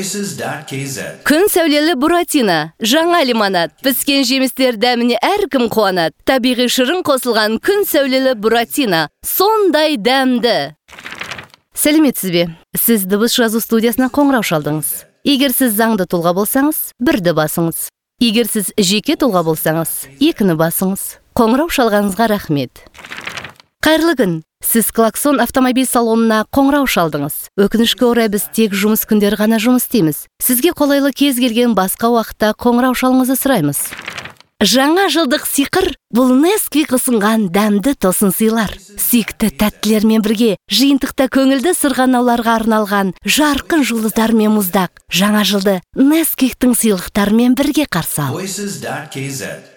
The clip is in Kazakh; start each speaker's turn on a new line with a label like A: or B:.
A: Voices.kz.
B: Күн сәулелі Буратино, жаңа лимонад, піскен жемістер дәміне әркім қуанады. Табиғи шырын қосылған күн сәулелі Буратино, сондай дәмді. Сәлеметсіз бе? Сіз дыбыс жазу студиясына қоңырау шалдыңыз. Егер сіз заңды тұлға болсаңыз, бірді басыңыз. Егер сіз жеке тұлға болсаңыз, екіні басыңыз. Қоңырау шалғаныңызға рахмет. Қайырлы күн. Сіз Клаксон автомобиль салонына қоңырау шалдыңыз. Өкінішке орай біз тек жұмыс күндері ғана жұмыс істейміз. Сізге қолайлы кез келген басқа уақытта қоңырау шалыңызды сұраймыз. Жаңа жылдық сиқыр бұл Несквик ұсынған дәмді тосын сыйлар. Сүйікті тәттілермен бірге жиынтықта көңілді сырғанауларға арналған жарқын жұлдыздар мен мұздақ. Жаңа жылды Несквиктің сыйлықтарымен бірге қарсы ал.
A: Voices.kz.